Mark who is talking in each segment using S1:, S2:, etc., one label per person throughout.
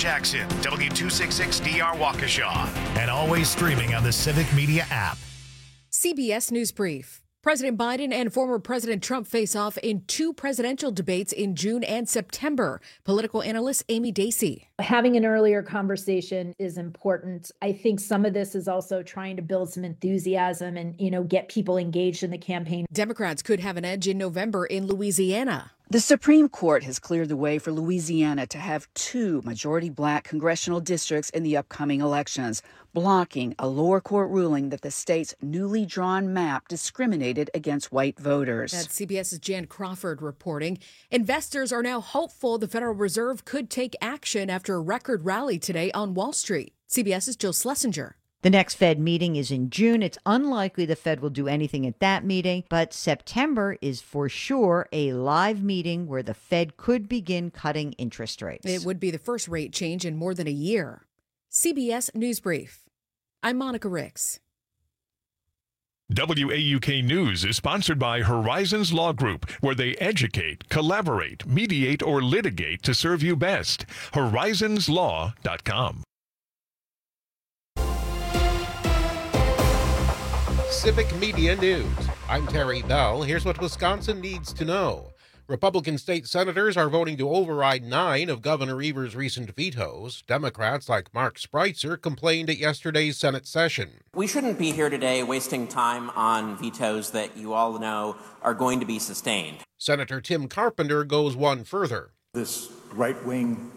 S1: Jackson, W266DR Waukesha, and always streaming on the Civic Media app.
S2: CBS News Brief. President Biden and former President Trump face off in two presidential debates in June and September. Political analyst Amy Dacey.
S3: Having an earlier conversation is important. I think some of this is also trying to build some enthusiasm and, get people engaged in the campaign.
S2: Democrats could have an edge in November in Louisiana.
S4: The Supreme Court has cleared the way for Louisiana to have two majority black congressional districts in the upcoming elections, blocking a lower court ruling that the state's newly drawn map discriminated against white voters.
S2: That's CBS's Jan Crawford reporting. Investors are now hopeful the Federal Reserve could take action after a record rally today on Wall Street. CBS's Jill Schlesinger.
S5: The next Fed meeting is in June. It's unlikely the Fed will do anything at that meeting, but September is for sure a live meeting where the Fed could begin cutting interest rates.
S2: It would be the first rate change in more than a year. CBS News Brief. I'm Monica Ricks.
S6: WAUK News is sponsored by Horizons Law Group, where they educate, collaborate, mediate, or litigate to serve you best. Horizonslaw.com.
S7: Civic Media News. I'm Terry Bell. Here's what Wisconsin needs to know. Republican state senators are voting to override 9 of Governor Evers' recent vetoes. Democrats like Mark Spreitzer complained at yesterday's Senate session.
S8: We shouldn't be here today wasting time on vetoes that you all know are going to be sustained.
S7: Senator Tim Carpenter goes one further.
S9: This right-wing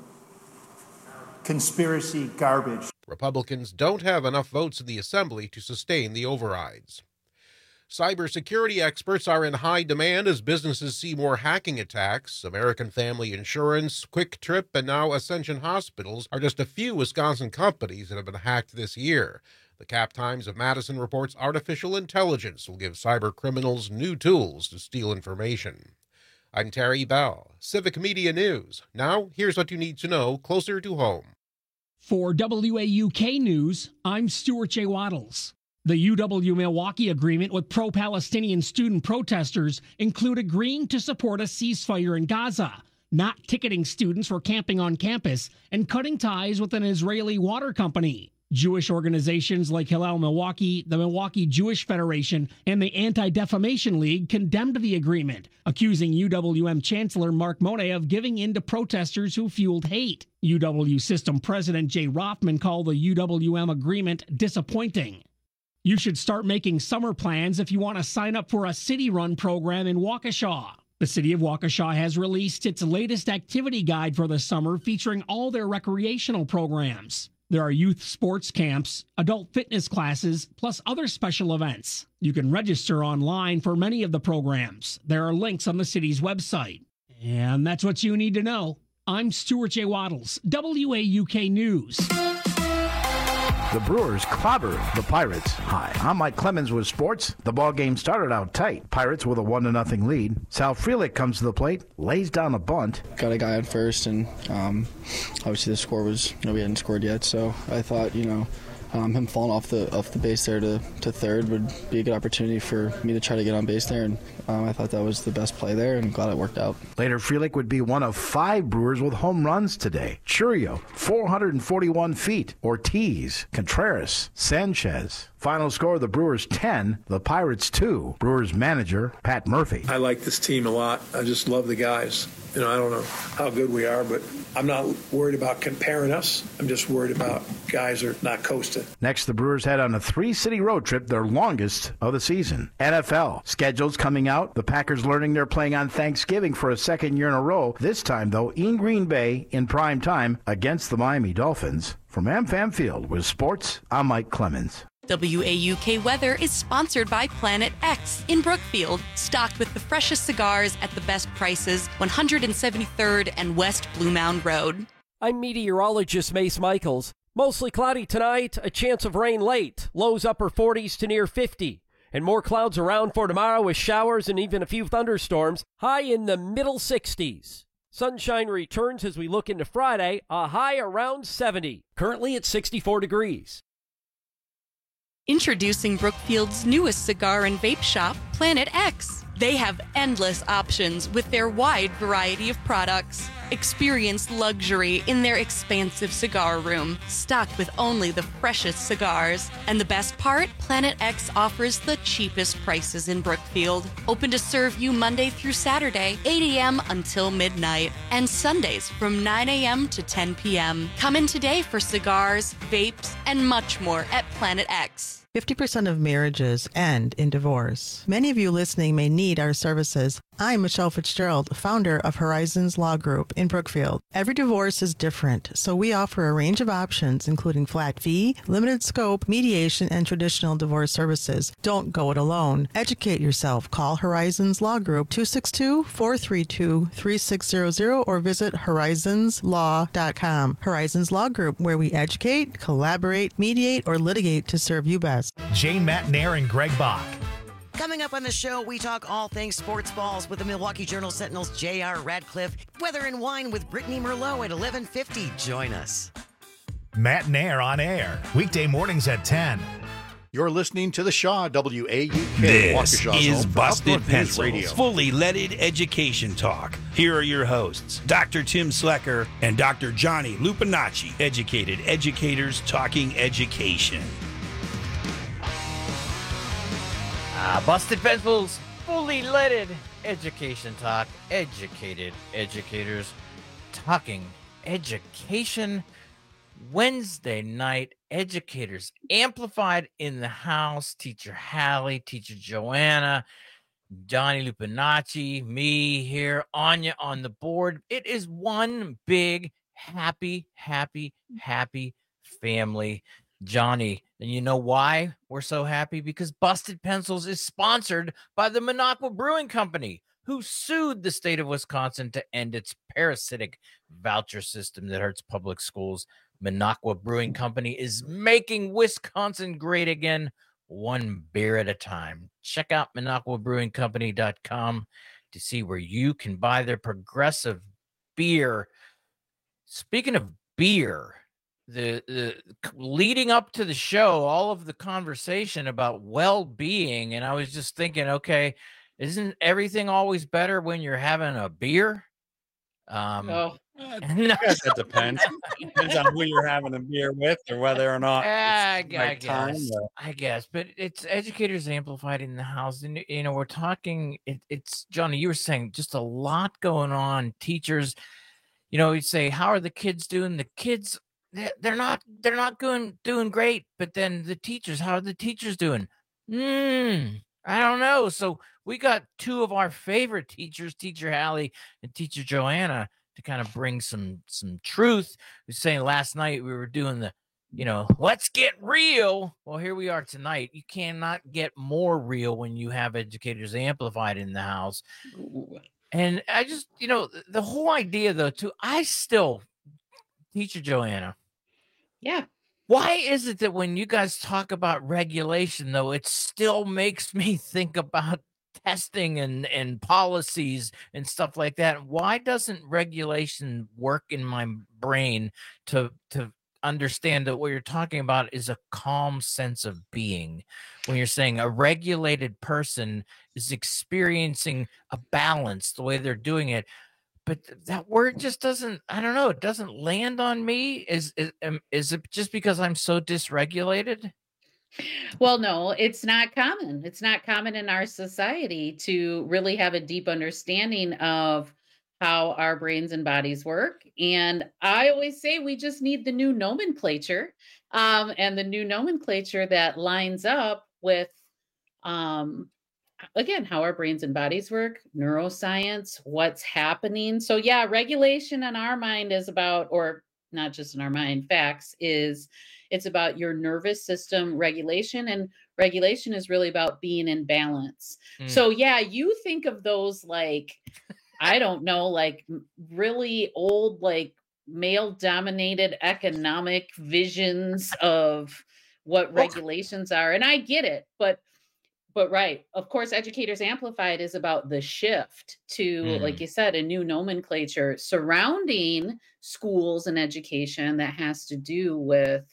S9: conspiracy garbage.
S7: Republicans don't have enough votes in the Assembly to sustain the overrides. Cybersecurity experts are in high demand as businesses see more hacking attacks. American Family Insurance, Quick Trip, and now Ascension Hospitals are just a few Wisconsin companies that have been hacked this year. The Cap Times of Madison reports artificial intelligence will give cyber criminals new tools to steal information. I'm Terry Bell, Civic Media News. Now, here's what you need to know closer to home.
S10: For WAUK News, I'm Stuart J. Waddles. The UW-Milwaukee agreement with pro-Palestinian student protesters include agreeing to support a ceasefire in Gaza, not ticketing students for camping on campus, and cutting ties with an Israeli water company. Jewish organizations like Hillel Milwaukee, the Milwaukee Jewish Federation, and the Anti-Defamation League condemned the agreement, accusing UWM Chancellor Mark Monet of giving in to protesters who fueled hate. UW System President Jay Rothman called the UWM agreement disappointing. You should start making summer plans if you want to sign up for a city-run program in Waukesha. The city of Waukesha has released its latest activity guide for the summer featuring all their recreational programs. There are youth sports camps, adult fitness classes, plus other special events. You can register online for many of the programs. There are links on the city's website. And that's what you need to know. I'm Stuart J. Waddles, WAUK News.
S11: The Brewers clobbered the Pirates. Hi, I'm Mike Clemens with sports. The ball game started out tight. Pirates with a 1-0 lead. Sal Frelick comes to the plate, lays down a bunt.
S12: Got a guy on first, and obviously the score was, we hadn't scored yet, so I thought, him falling off the base there to third would be a good opportunity for me to try to get on base there, and I thought that was the best play there, and glad it worked out.
S11: Later, Frelick would be one of 5 Brewers with home runs today. Churio, 441 feet. Ortiz, Contreras, Sanchez. Final score, the Brewers 10, the Pirates 2. Brewers manager, Pat Murphy.
S13: I like this team a lot. I just love the guys. I don't know how good we are, but I'm not worried about comparing us. I'm just worried about guys are not coasting.
S11: Next, the Brewers head on a 3-city road trip, their longest of the season. NFL schedules coming out. The Packers learning they're playing on Thanksgiving for a second year in a row. This time, though, in Green Bay in prime time against the Miami Dolphins. From AmFam Field with sports, I'm Mike Clemens.
S14: WAUK Weather is sponsored by Planet X in Brookfield, stocked with the freshest cigars at the best prices, 173rd and West Blue Mound Road.
S15: I'm meteorologist Mace Michaels. Mostly cloudy tonight, a chance of rain late, lows upper 40s to near 50. And more clouds around for tomorrow with showers and even a few thunderstorms, high in the middle 60s. Sunshine returns as we look into Friday, a high around 70. Currently at 64 degrees.
S14: Introducing Brookfield's newest cigar and vape shop, Planet X. They have endless options with their wide variety of products. Experience luxury in their expansive cigar room, stocked with only the freshest cigars. And the best part? Planet X offers the cheapest prices in Brookfield. Open to serve you Monday through Saturday, 8 a.m. until midnight, and Sundays from 9 a.m. to 10 p.m. Come in today for cigars, vapes, and much more at Planet X.
S16: 50% of marriages end in divorce. Many of you listening may need our services. I'm Michelle Fitzgerald, founder of Horizons Law Group in Brookfield. Every divorce is different, so we offer a range of options, including flat fee, limited scope, mediation, and traditional divorce services. Don't go it alone. Educate yourself. Call Horizons Law Group 262-432-3600 or visit horizonslaw.com. Horizons Law Group, where we educate, collaborate, mediate, or litigate to serve you best.
S1: Jane Matt Nair and Greg Bach.
S17: Coming up on the show, we talk all things sports balls with the Milwaukee Journal-Sentinel's J.R. Radcliffe. Weather and wine with Brittany Merlot at 11:50. Join us.
S1: Matt Nair on air, weekday mornings at 10.
S11: You're listening to the Shaw WAUK.
S18: This is Busted Pencils, fully leaded education talk. Here are your hosts, Dr. Tim Slecker and Dr. Johnny Lupinacci, educated educators talking education.
S19: Busted Pencils, fully leaded education talk, educated educators talking education. Wednesday night, educators amplified in the house. Teacher Hallie, Teacher Joanna, Johnny Lupinacci, me here, Anya on the board. It is one big, happy family. Johnny, and you know why we're so happy? Because Busted Pencils is sponsored by the Minocqua Brewing Company, who sued the state of Wisconsin to end its parasitic voucher system that hurts public schools. Minocqua Brewing Company is making Wisconsin great again, one beer at a time. Check out MinocquaBrewingCompany.com to see where you can buy their progressive beer. Speaking of beer, the leading up to the show, all of the conversation about well-being, and I was just thinking, okay, isn't everything always better when you're having a beer?
S20: No. I guess it depends. Depends on who you're having a beer with or whether or not
S19: I guess, but it's Educators Amplified in the house, and we're talking. It's Johnny. You were saying just a lot going on. Teachers, you say, how are the kids doing? The kids, they're not doing great. But then the teachers, how are the teachers doing? I don't know. So we got two of our favorite teachers, Teacher Hallie and Teacher Joanna, to kind of bring some truth. We were saying last night we were doing the, let's get real. Well, here we are tonight. You cannot get more real when you have Educators Amplified in the house. Ooh. And I just, the whole idea though, too, Teacher Joanna.
S20: Yeah.
S19: Why is it that when you guys talk about regulation, though, it still makes me think about testing and policies and stuff like that? Why doesn't regulation work in my brain to understand that what you're talking about is a calm sense of being? When you're saying a regulated person is experiencing a balance the way they're doing it, but that word just doesn't, I don't know, it doesn't land on me. Is it just because I'm so dysregulated?
S20: Well, no, it's not common. It's not common in our society to really have a deep understanding of how our brains and bodies work. And I always say we just need the new nomenclature, and the new nomenclature that lines up with, again, how our brains and bodies work, neuroscience, what's happening. So yeah, regulation in our mind is about, or not just in our mind, facts is, it's about your nervous system regulation, and regulation is really about being in balance. So yeah, you think of those like, I don't know, like really old, like male dominated economic visions of what regulations are. And I get it, but right. Of course, Educators Amplified is about the shift to, like you said, a new nomenclature surrounding schools and education that has to do with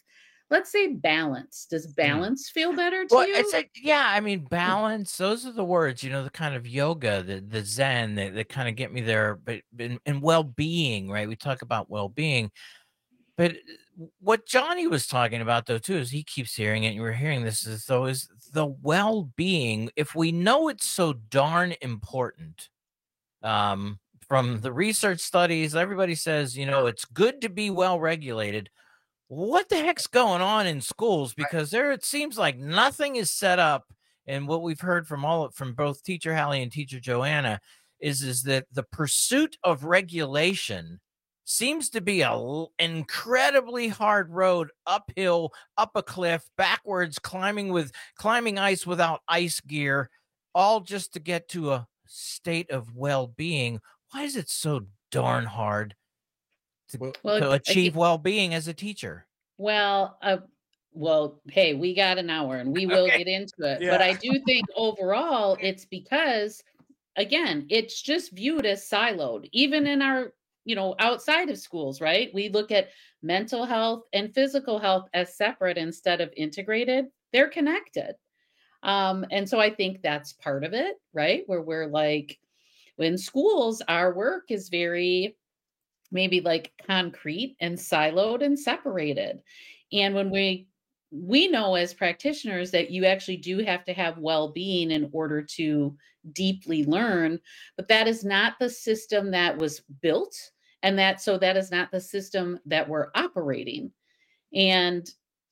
S20: let's say balance. Does balance feel better to
S19: Well,
S20: you?
S19: it's I mean, balance. Those are the words, the kind of yoga, the Zen that kind of get me there. But and well-being, right? We talk about well-being, but what Johnny was talking about though too is he keeps hearing it. And we're hearing this is the well-being. If we know it's so darn important, from the research studies, everybody says it's good to be well regulated. What the heck's going on in schools? Because it seems like nothing is set up. And what we've heard from both Teacher Hallie and Teacher Joanna is that the pursuit of regulation seems to be an incredibly hard road, uphill, up a cliff, backwards, climbing ice without ice gear, all just to get to a state of well-being. Why is it so darn hard to achieve well-being as a teacher?
S20: Well, hey, we got an hour and we will get into it. Yeah. But I do think overall it's because, again, it's just viewed as siloed, even in our, outside of schools, right? We look at mental health and physical health as separate instead of integrated. They're connected. And so I think that's part of it, right? Where we're like, in schools, our work is very maybe like concrete and siloed and separated. And when we know as practitioners that you actually do have to have well-being in order to deeply learn, but that is not the system that was built. And that is not the system that we're operating. And,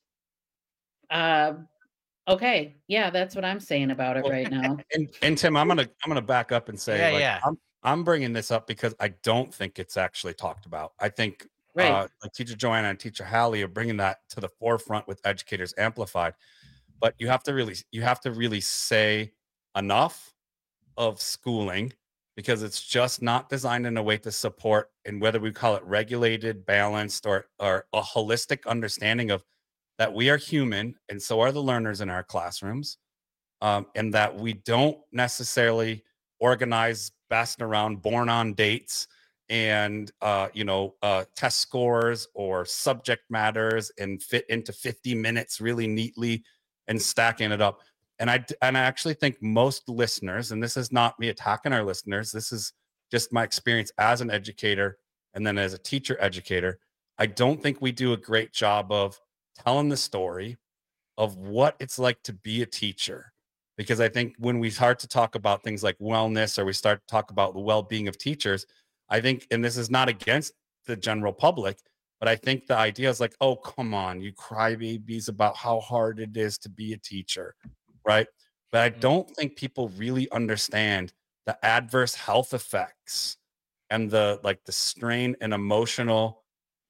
S20: okay. Yeah, that's what I'm saying about it right now.
S21: And Tim, I'm gonna back up and say, I'm bringing this up because I don't think it's actually talked about. I think like Teacher Joanna and Teacher Hallie are bringing that to the forefront with Educators Amplified. But you have to really say enough of schooling, because it's just not designed in a way to support, and whether we call it regulated, balanced, or a holistic understanding of that we are human, and so are the learners in our classrooms, and that we don't necessarily organize best around born-on dates and test scores or subject matters and fit into 50 minutes really neatly and stacking it up. And I actually think most listeners, and this is not me attacking our listeners, this is just my experience as an educator and then as a teacher educator, I don't think we do a great job of telling the story of what it's like to be a teacher. Because I think when we start to talk about things like wellness, or we start to talk about the well-being of teachers, I think, and this is not against the general public, but I think the idea is like, oh, come on, you crybabies about how hard it is to be a teacher, right? But I don't think people really understand the adverse health effects and the strain and emotional,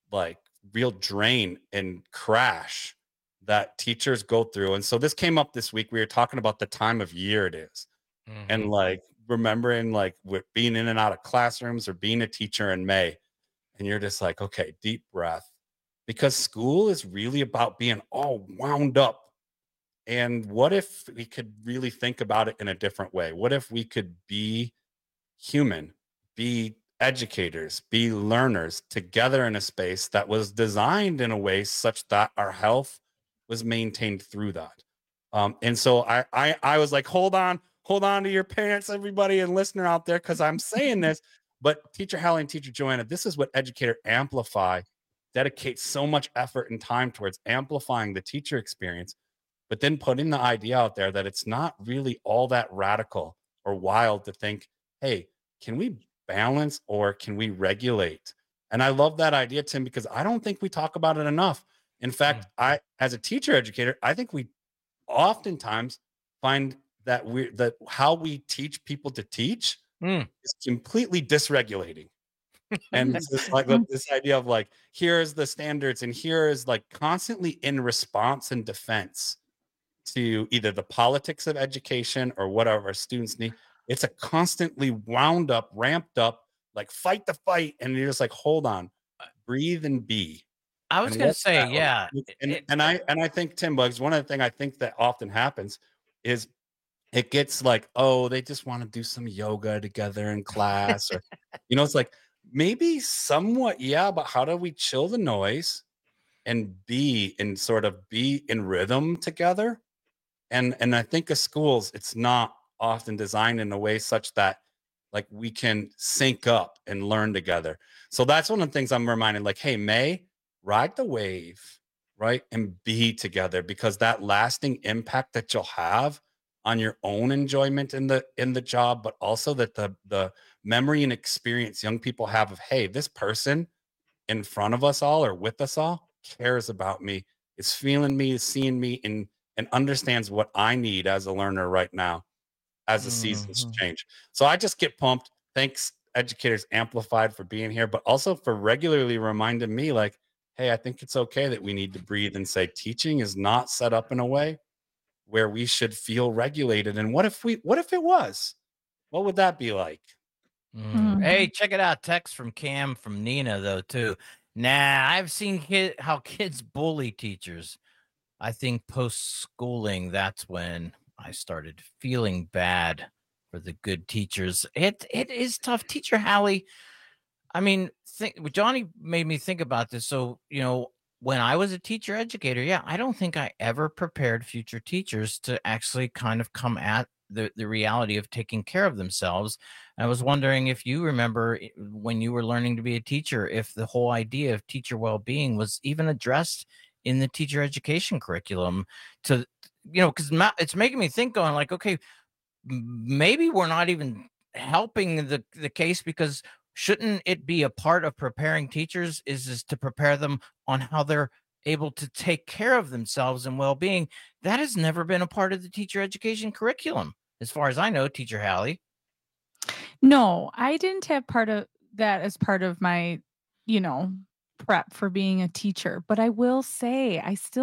S21: real drain and crash that teachers go through. And so this came up this week. We were talking about the time of year it is. And remembering with being in and out of classrooms or being a teacher in May. And you're just like, okay, deep breath, because school is really about being all wound up. And what if we could really think about it in a different way? What if we could be human, be educators, be learners together in a space that was designed in a way such that our health was maintained through that. And so I was like, hold on to your pants, everybody, and listener out there, because I'm saying this, but Teacher Hallie and Teacher Joanna, this is what Educator Amplify dedicates so much effort and time towards, amplifying the teacher experience, but then putting the idea out there that it's not really all that radical or wild to think, hey, can we balance or can we regulate? And I love that idea, Tim, because I don't think we talk about it enough. In fact, I, as a teacher educator, I think we oftentimes find that how we teach people to teach is completely dysregulating. And it's just this idea of here's the standards, and here is constantly in response and defense to either the politics of education or whatever our students need. It's a constantly wound up, ramped up, fight the fight. And you're just hold on, breathe and be.
S19: I was going to say,
S21: And I think, Tim Bugs, one of the things I think that often happens is it gets they just want to do some yoga together in class, or, it's maybe somewhat, but how do we chill the noise and be in rhythm together. And I think of schools, it's not often designed in a way such that like we can sync up and learn together. So that's one of the things I'm reminded, like, hey, May, ride the wave, right? And be together, because that lasting impact that you'll have on your own enjoyment in the job, but also that the memory and experience young people have of, hey, this person in front of us all or with us all cares about me, is feeling me, is seeing me, and understands what I need as a learner right now as the seasons change. So I just get pumped. Thanks, Educators Amplified, for being here, but also for regularly reminding me, like, hey, I think it's okay that we need to breathe and say teaching is not set up in a way where we should feel regulated. And what if it was? What would that be like?
S19: Hey, check it out. Text from Cam from Nina, though, too. Nah, I've seen how kids bully teachers. I think post-schooling, that's when I started feeling bad for the good teachers. It is tough. Teacher Hallie, I mean, Johnny made me think about this. So, when I was a teacher educator, I don't think I ever prepared future teachers to actually kind of come at the reality of taking care of themselves. And I was wondering if you remember when you were learning to be a teacher, if the whole idea of teacher well-being was even addressed in the teacher education curriculum, to, because it's making me think, going like, okay, maybe we're not even helping the case, because shouldn't it be a part of preparing teachers is to prepare them on how they're able to take care of themselves and well-being? That has never been a part of the teacher education curriculum, as far as I know, Teacher Hallie.
S3: No, I didn't have part of that as part of my, prep for being a teacher. But I will say,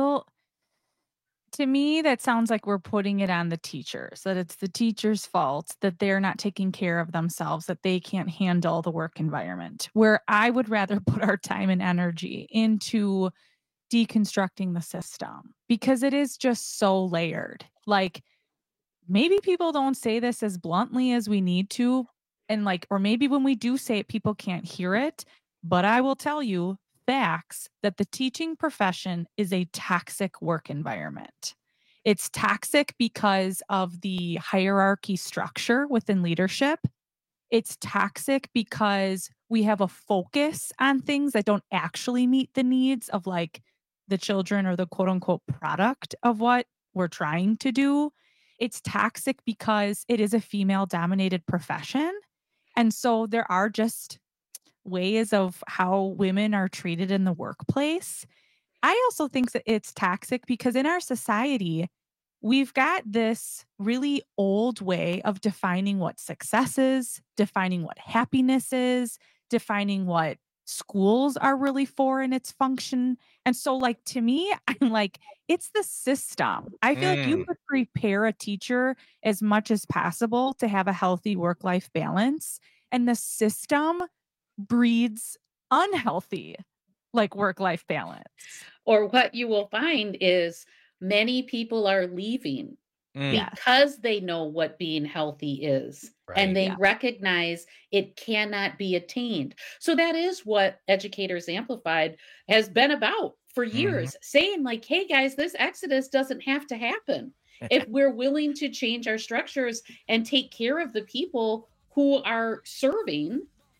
S3: to me, that sounds like we're putting it on the teachers, that it's the teacher's fault that they're not taking care of themselves, that they can't handle the work environment, where I would rather put our time and energy into deconstructing the system, because it is just so layered. Like, maybe people don't say this as bluntly as we need to, and or maybe when we do say it, people can't hear it. But I will tell you facts that the teaching profession is a toxic work environment. It's toxic because of the hierarchy structure within leadership. It's toxic because we have a focus on things that don't actually meet the needs of the children or the quote unquote product of what we're trying to do. It's toxic because it is a female dominated profession. And so there are just ways of how women are treated in the workplace. I also think that it's toxic because in our society, we've got this really old way of defining what success is, defining what happiness is, defining what schools are really for in its function. And so to me, I'm it's the system. I feel like you could prepare a teacher as much as possible to have a healthy work-life balance, and the system breeds unhealthy work-life balance.
S20: Or what you will find is many people are leaving because they know what being healthy is. Right. And they recognize it cannot be attained. So that is what Educators Amplified has been about for years, saying hey guys, this exodus doesn't have to happen. If we're willing to change our structures and take care of the people who are serving,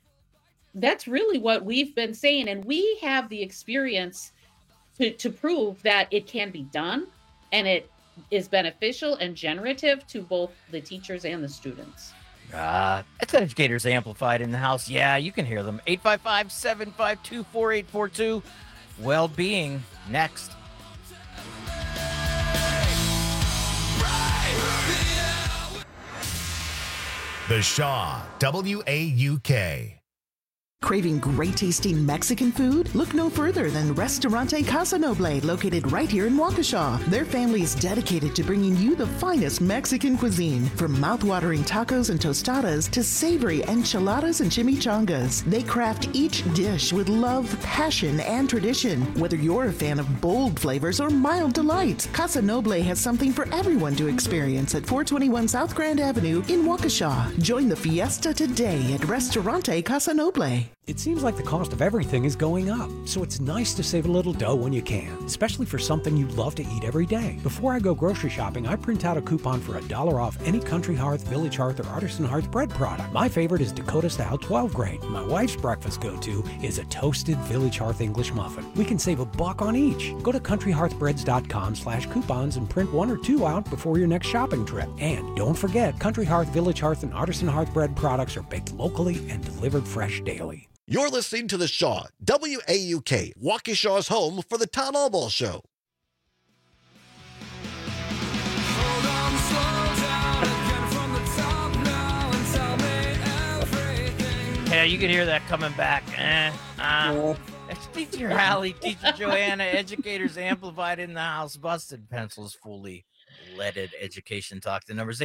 S20: that's really what we've been saying. And we have the experience to prove that it can be done, and it is beneficial and generative to both the teachers and the students.
S19: That's Educators Amplified in the house. Yeah, you can hear them. 855-752-4842. Well-being next.
S1: The Shaw, WAUK.
S22: Craving great tasting Mexican food? Look no further than Restaurante Casa Noble, located right here in Waukesha. Their family is dedicated to bringing you the finest Mexican cuisine, from mouth-watering tacos and tostadas to savory enchiladas and chimichangas. They craft each dish with love, passion, and tradition. Whether you're a fan of bold flavors or mild delights, Casa Noble has something for everyone to experience at 421 South Grand Avenue in Waukesha. Join the fiesta today at Restaurante Casa Noble.
S4: It seems like the cost of everything is going up, so it's nice to save a little dough when you can, especially for something you love to eat every day. Before I go grocery shopping, I print out a coupon for $1 off any Country Hearth, Village Hearth, or Artisan Hearth bread product. My favorite is Dakota Style 12 grain. My wife's breakfast go-to is a toasted Village Hearth English muffin. We can save $1 on each. Go to countryhearthbreads.com/coupons and print 1 or 2 out before your next shopping trip. And don't forget, Country Hearth, Village Hearth, and Artisan Hearth bread products are baked locally and delivered fresh daily.
S5: You're listening to The Shaw, WAUK, Waukesha's home for the Town Hall Ball Show.
S19: Yeah, you can hear that coming back. It's Teacher Hallie, Teacher Joanna, Educators Amplified in the house. Busted Pencils, fully leaded education talk. The number is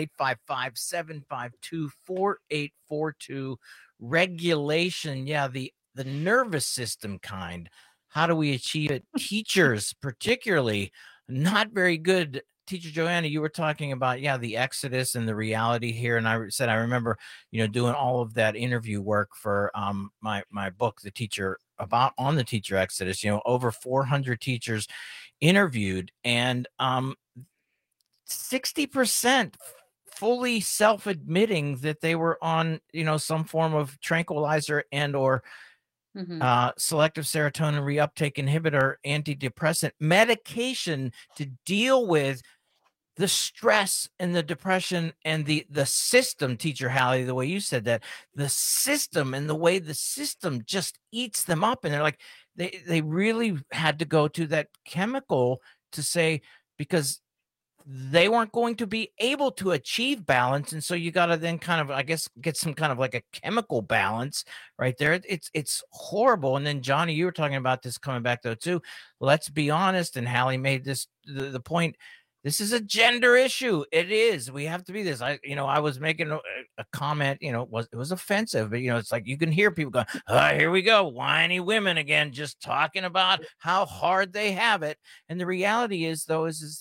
S19: 855-752-4842. Regulation, yeah, the nervous system kind. How do we achieve it? Teachers, particularly, not very good. Teacher Joanna, you were talking about, the exodus and the reality here. And I remember, doing all of that interview work for my book, The Teacher, on the teacher exodus, over 400 teachers interviewed, and 60% fully self-admitting that they were on, some form of tranquilizer and or selective serotonin reuptake inhibitor, antidepressant medication to deal with the stress and the depression and the system. Teacher Hallie, the way you said that, the system and the way the system just eats them up. And they're like, they really had to go to that chemical to say, because they weren't going to be able to achieve balance. And so you got to then kind of, I guess, get some kind of like a chemical balance right there. It's horrible. And then Johnny, you were talking about this coming back though too. Let's be honest. And Hallie made this, the point, this is a gender issue. It is. We have to be this. I was making a comment, it was offensive, but it's like, you can hear people going, here we go. Whiny women again, just talking about how hard they have it. And the reality is though, is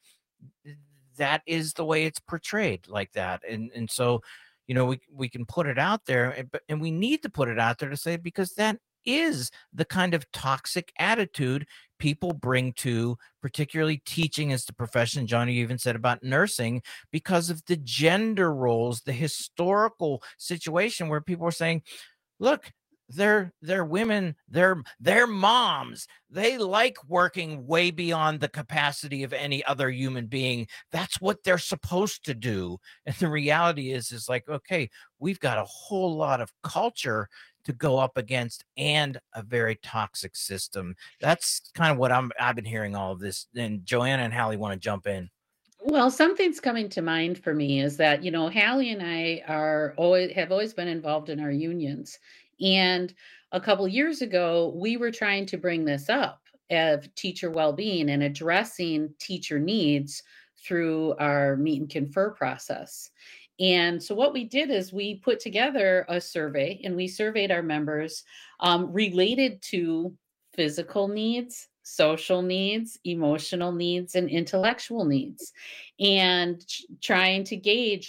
S19: that is the way it's portrayed like that. And so, we can put it out there, and we need to put it out there to say, because that is the kind of toxic attitude people bring to particularly teaching as the profession. Johnny, you even said about nursing, because of the gender roles, the historical situation where people are saying, look, they're women, they're moms, they like working way beyond the capacity of any other human being. That's what they're supposed to do. And the reality is like, okay, we've got a whole lot of culture to go up against and a very toxic system. That's kind of what I've been hearing all of this. And Joanna and Hallie want to jump in.
S20: Well, something's coming to mind for me is that, Hallie and I have always been involved in our unions. And a couple years ago, we were trying to bring this up of teacher well-being and addressing teacher needs through our meet and confer process. And so what we did is we put together a survey, and we surveyed our members related to physical needs, social needs, emotional needs, and intellectual needs, and trying to gauge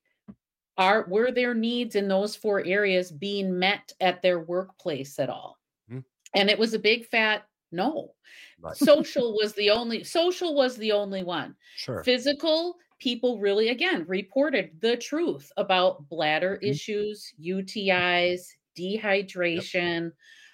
S20: were their needs in those 4 areas being met at their workplace at all? Mm-hmm. And it was a big fat no. Right. Social was the only one. Sure. Physical, people really, again, reported the truth about bladder issues, UTIs, dehydration,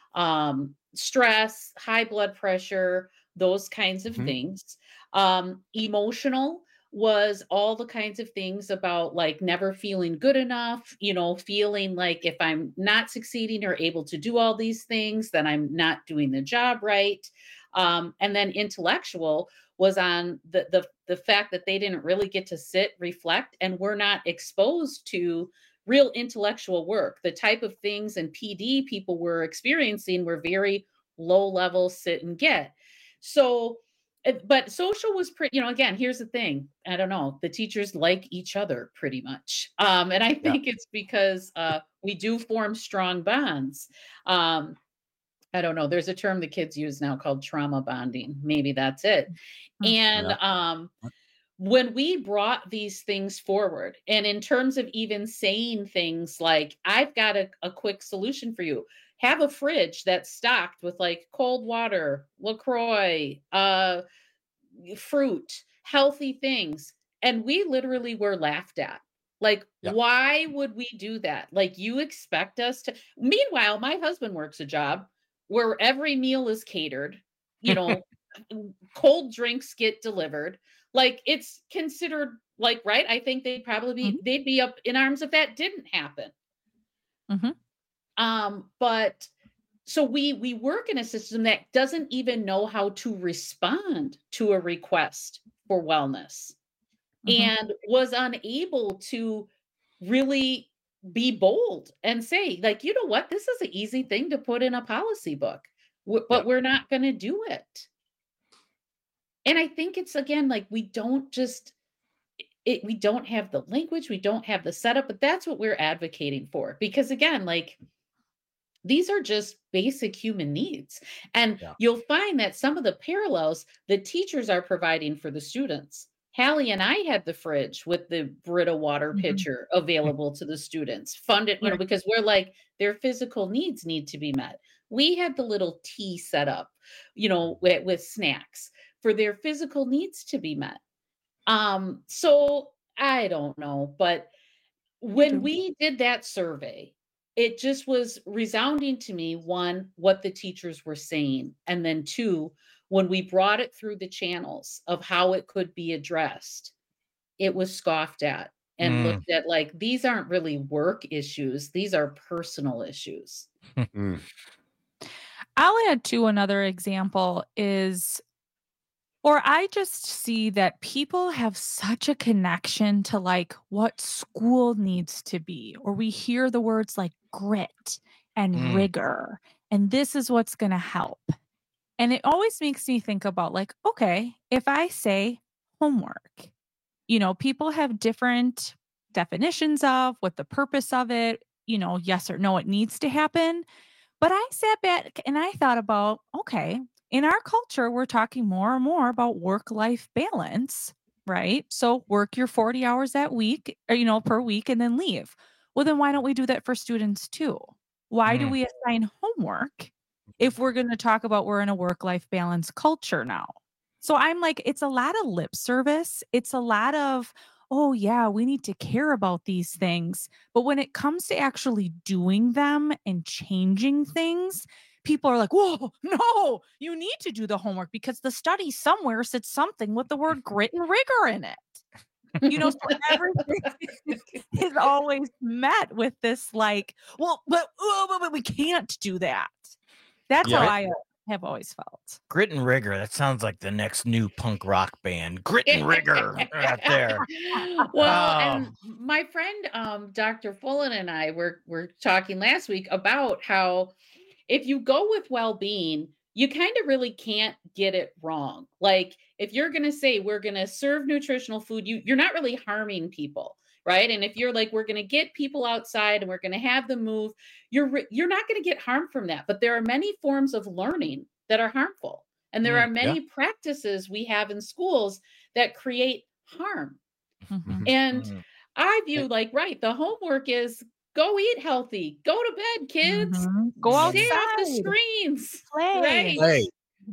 S20: stress, high blood pressure, those kinds of things. Emotional was all the kinds of things about never feeling good enough, feeling like if I'm not succeeding or able to do all these things, then I'm not doing the job right. And then intellectual was on the fact that they didn't really get to sit, reflect, and were not exposed to real intellectual work. The type of things and PD people were experiencing were very low level sit and get. So, but social was pretty, again, here's the thing. I don't know. The teachers like each other pretty much. And I think it's because we do form strong bonds. I don't know. There's a term the kids use now called trauma bonding. Maybe that's it. And when we brought these things forward, and in terms of even saying things like, I've got a quick solution for you. have a fridge that's stocked with like cold water, LaCroix, fruit, healthy things. And we literally were laughed at. Like, why would we do that? Like, you expect us to. Meanwhile, my husband works a job where every meal is catered, cold drinks get delivered. Like, it's considered like, right? I think they'd probably they'd be up in arms if that didn't happen. But so we work in a system that doesn't even know how to respond to a request for wellness. And was unable to really be bold and say, like, you know what, this is an easy thing to put in a policy book, but we're not going to do it. And I think it's, again, like, we don't have the language, we don't have the setup, but that's what we're advocating for. Because again, like, these are just basic human needs. And you'll find that some of the parallels the teachers are providing for the students. Hallie and I had the fridge with the Brita water pitcher available to the students, funded, because we're like, their physical needs need to be met. We had the little tea set up, with snacks for their physical needs to be met. So I don't know, but when we did that survey, it just was resounding to me, one, what the teachers were saying, and then two, when we brought it through the channels of how it could be addressed, it was scoffed at and looked at like, these aren't really work issues. These are personal issues.
S3: I'll add to another example is, or I just see that people have such a connection to like what school needs to be, or we hear the words like grit and rigor, and this is what's going to help. And it always makes me think about like, okay, if I say homework, people have different definitions of what the purpose of it, yes or no, it needs to happen. But I sat back and I thought about, okay, in our culture, we're talking more and more about work-life balance, right? So work your 40 hours that week, or, per week, and then leave. Well, then why don't we do that for students too? Why do we assign homework if we're going to talk about we're in a work-life balance culture now? So I'm like, it's a lot of lip service. It's a lot of, oh yeah, we need to care about these things. But when it comes to actually doing them and changing things, people are like, whoa, no, you need to do the homework because the study somewhere said something with the word grit and rigor in it. So everything is always met with this like, well, but we can't do that. That's how I have always felt.
S19: Grit and Rigor. That sounds like the next new punk rock band. Grit and Rigor right there.
S20: Well, and my friend, Dr. Fullen and I were talking last week about how if you go with well-being, you kind of really can't get it wrong. Like if you're going to say we're going to serve nutritional food, you're not really harming people, right? And if you're like, we're going to get people outside and we're going to have them move, you're not going to get harm from that. But there are many forms of learning that are harmful. And there are many practices we have in schools that create harm. And I view like, right, the homework is go eat healthy, go to bed, kids,
S3: go outside,
S20: stay off the screens,
S3: play.
S20: Right?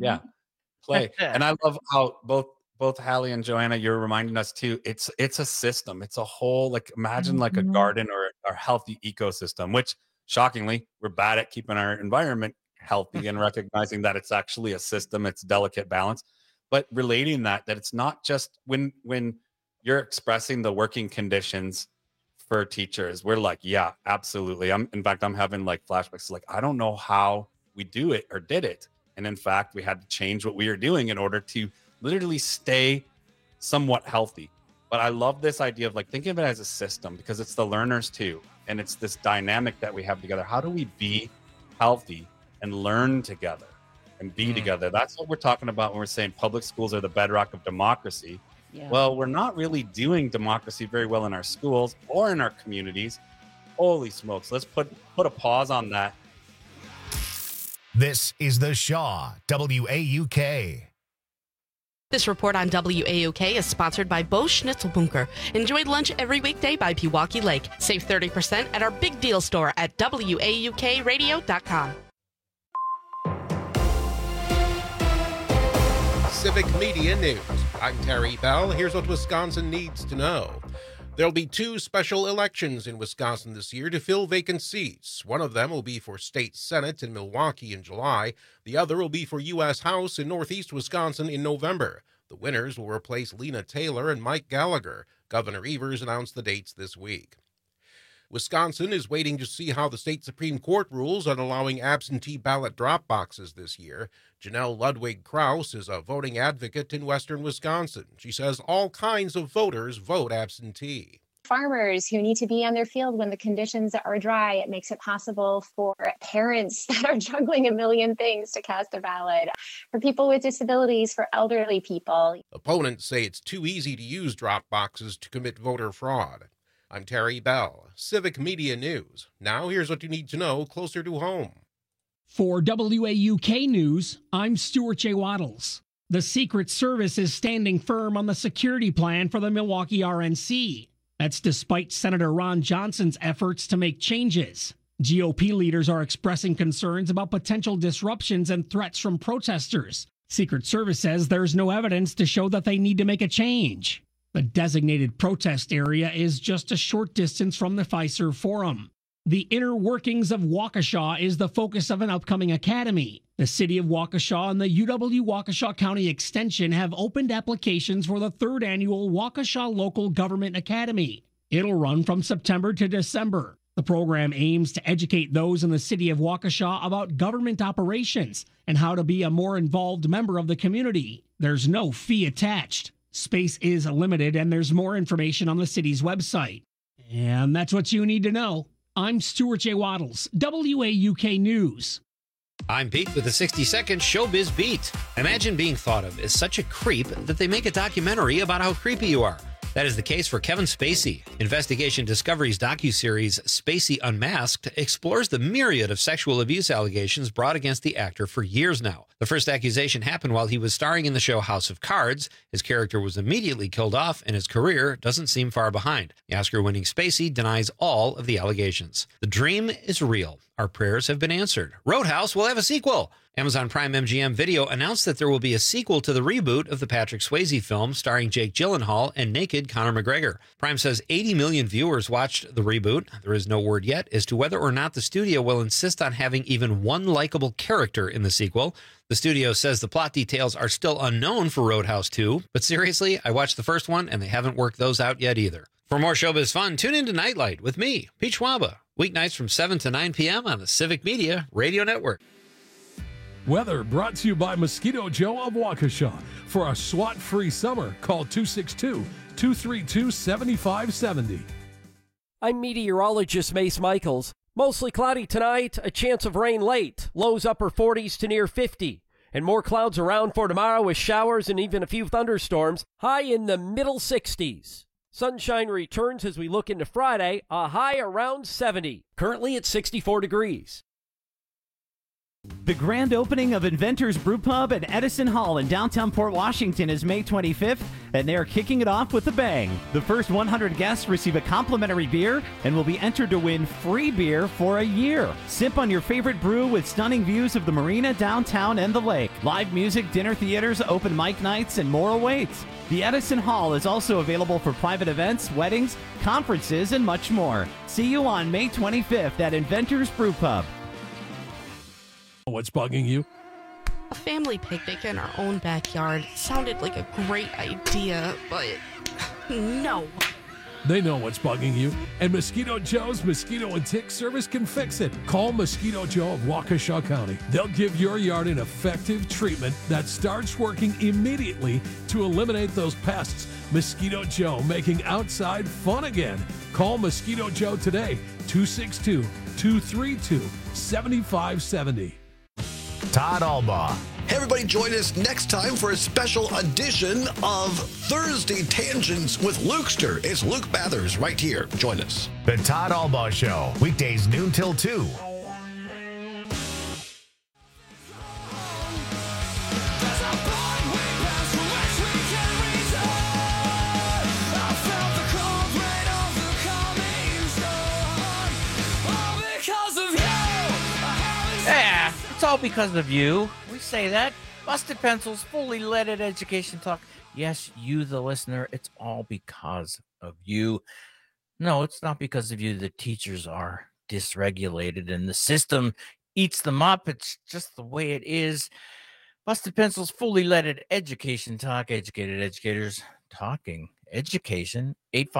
S21: Play. And I love how both Hallie and Joanna, you're reminding us too, it's a system. It's a whole, like, imagine like a garden or a healthy ecosystem, which shockingly, we're bad at keeping our environment healthy and recognizing that it's actually a system, it's delicate balance, but relating that it's not just when you're expressing the working conditions for teachers, we're like, yeah, absolutely. I'm having like flashbacks. Like, I don't know how we do it or did it. And in fact, we had to change what we were doing in order to literally stay somewhat healthy. But I love this idea of like thinking of it as a system because it's the learners too. And it's this dynamic that we have together. How do we be healthy and learn together and be together? That's what we're talking about when we're saying public schools are the bedrock of democracy. Yeah. Well, we're not really doing democracy very well in our schools or in our communities. Holy smokes. Let's put a pause on that.
S1: This is the Shaw WAUK.
S14: This report on WAUK is sponsored by Bo Schnitzelbunker. Enjoy lunch every weekday by Pewaukee Lake. Save 30% at our big deal store at WAUKradio.com.
S7: Civic Media News. I'm Terry Bell. Here's what Wisconsin needs to know. There'll be 2 special elections in Wisconsin this year to fill vacant seats. One of them will be for state senate in Milwaukee in July. The other will be for U.S. House in northeast Wisconsin in November. The winners will replace Lena Taylor and Mike Gallagher. Governor Evers announced the dates this week. Wisconsin is waiting to see how the state Supreme Court rules on allowing absentee ballot drop boxes this year. Janelle Ludwig Krause is a voting advocate in western Wisconsin. She says all kinds of voters vote absentee.
S2: Farmers who need to be on their field when the conditions are dry, it makes it possible for parents that are juggling a million things to cast a ballot, for people with disabilities, for elderly people.
S7: Opponents say it's too easy to use drop boxes to commit voter fraud. I'm Terry Bell, Civic Media News. Now here's what you need to know closer to home.
S10: For WAUK News, I'm Stuart J. Waddles. The Secret Service is standing firm on the security plan for the Milwaukee RNC. That's despite Senator Ron Johnson's efforts to make changes. GOP leaders are expressing concerns about potential disruptions and threats from protesters. Secret Service says there's no evidence to show that they need to make a change. The designated protest area is just a short distance from the Fiserv Forum. The inner workings of Waukesha is the focus of an upcoming academy. The city of Waukesha and the UW-Waukesha County Extension have opened applications for the 3rd annual Waukesha Local Government Academy. It'll run from September to December. The program aims to educate those in the city of Waukesha about government operations and how to be a more involved member of the community. There's no fee attached. Space is limited, and there's more information on the city's website. And that's what you need to know. I'm Stuart J. Waddles, WAUK News.
S6: I'm Pete with a 60-second Showbiz Beat. Imagine being thought of as such a creep that they make a documentary about how creepy you are. That is the case for Kevin Spacey. Investigation Discovery's docuseries Spacey Unmasked explores the myriad of sexual abuse allegations brought against the actor for years now. The first accusation happened while he was starring in the show House of Cards. His character was immediately killed off, and his career doesn't seem far behind. The Oscar-winning Spacey denies all of the allegations. The dream is real. Our prayers have been answered. Roadhouse will have a sequel. Amazon Prime MGM Video announced that there will be a sequel to the reboot of the Patrick Swayze film starring Jake Gyllenhaal and naked Conor McGregor. Prime says 80 million viewers watched the reboot. There is no word yet as to whether or not the studio will insist on having even one likable character in the sequel. The studio says the plot details are still unknown for Roadhouse 2, but seriously, I watched the first one and they haven't worked those out yet either. For more showbiz fun, tune in to Nightlight with me, Pete Schwaba, weeknights from 7 to 9 p.m. on the Civic Media Radio Network.
S23: Weather brought to you by Mosquito Joe of Waukesha. For a SWAT-free summer, call 262-232-7570.
S15: I'm meteorologist Mace Michaels. Mostly cloudy tonight, a chance of rain late, lows upper 40s to near 50. And more clouds around for tomorrow with showers and even a few thunderstorms, high in the middle 60s. Sunshine returns as we look into Friday, a high around 70. Currently at 64 degrees.
S24: The grand opening of Inventors Brew Pub at Edison Hall in downtown Port Washington is May 25th, and they are kicking it off with a bang. The first 100 guests receive a complimentary beer and will be entered to win free beer for a year. Sip on your favorite brew with stunning views of the marina, downtown, and the lake. Live music, dinner theaters, open mic nights, and more awaits. The Edison Hall is also available for private events, weddings, conferences, and much more. See you on May 25th at Inventors Brew Pub.
S23: What's bugging you?
S14: A family picnic in our own backyard sounded like a great idea, but no.
S23: They know what's bugging you, and Mosquito Joe's Mosquito and Tick Service can fix it. Call Mosquito Joe of Waukesha County. They'll give your yard an effective treatment that starts working immediately to eliminate those pests. Mosquito Joe, making outside fun again. Call Mosquito Joe today, 262-232-7570.
S1: Todd Albaugh.
S5: Hey, everybody, join us next time for a special edition of Thursday Tangents with Lukester. It's Luke Mathers right here. Join us.
S1: The Todd Albaugh Show, weekdays noon till 2.
S19: all because of you. We say that. Busted Pencils, fully leaded education talk. Yes, you, the listener, it's all because of you. No, it's not because of you. The teachers are dysregulated and the system eats them up. It's just the way it is. Busted Pencils, fully leaded education talk. Educated educators talking education.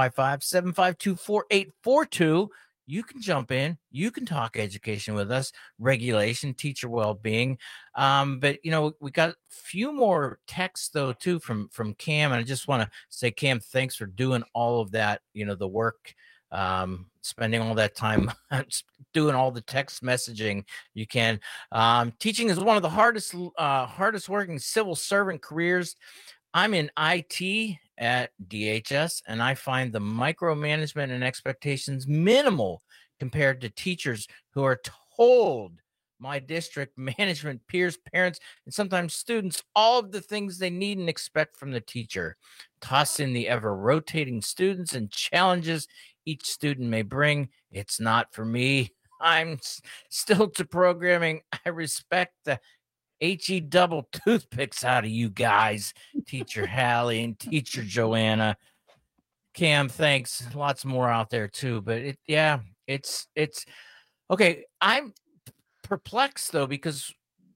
S19: 855-752-4842. You can jump in. You can talk education with us, regulation, teacher well-being. But, we got a few more texts, though, too, from Cam. And I just want to say, Cam, thanks for doing all of that, the work, spending all that time doing all the text messaging you can. Teaching is one of the hardest working civil servant careers. I'm in IT at DHS, and I find the micromanagement and expectations minimal compared to teachers who are told my district management, peers, parents, and sometimes students all of the things they need and expect from the teacher. Toss in the ever-rotating students and challenges each student may bring. It's not for me. I'm still to programming. I respect the HE double toothpicks out of you guys, Teacher Hallie and Teacher Joanna. Cam, thanks. Lots more out there too, but it's okay. I'm perplexed though, because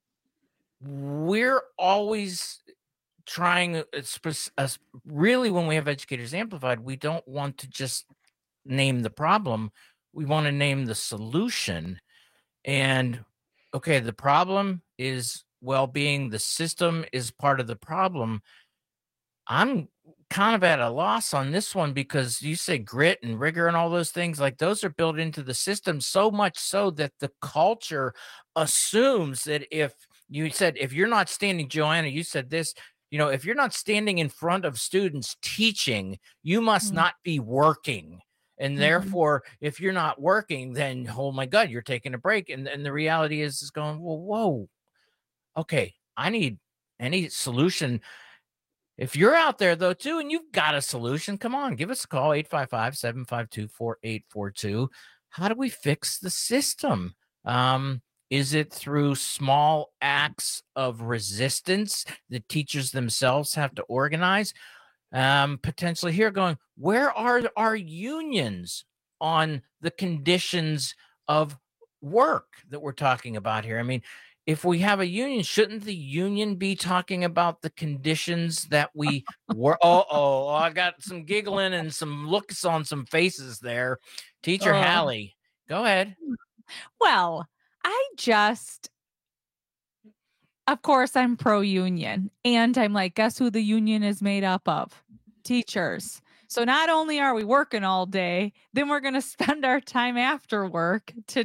S19: we're always trying, really, when we have Educators Amplified, we don't want to just name the problem. We want to name the solution. And okay, the problem is well-being. The system is part of the problem. I'm kind of at a loss on this one, because you say grit and rigor and all those things, like those are built into the system, so much so that the culture assumes that if you're not standing, Joanna, you said this, if you're not standing in front of students teaching, you must not be working. And therefore, if you're not working, then, oh my God, you're taking a break. And the reality is going, well, whoa, okay, I need any solution. If you're out there, though, too, and you've got a solution, come on, give us a call, 855-752-4842. How do we fix the system? Is it through small acts of resistance that teachers themselves have to organize? Potentially here going, where are our unions on the conditions of work that we're talking about here? I mean, if we have a union, shouldn't the union be talking about the conditions that we were? I got some giggling and some looks on some faces there. Teacher Hallie, go ahead.
S3: Well, of course, I'm pro-union, and I'm like, guess who the union is made up of? Teachers. So not only are we working all day, then we're going to spend our time after work to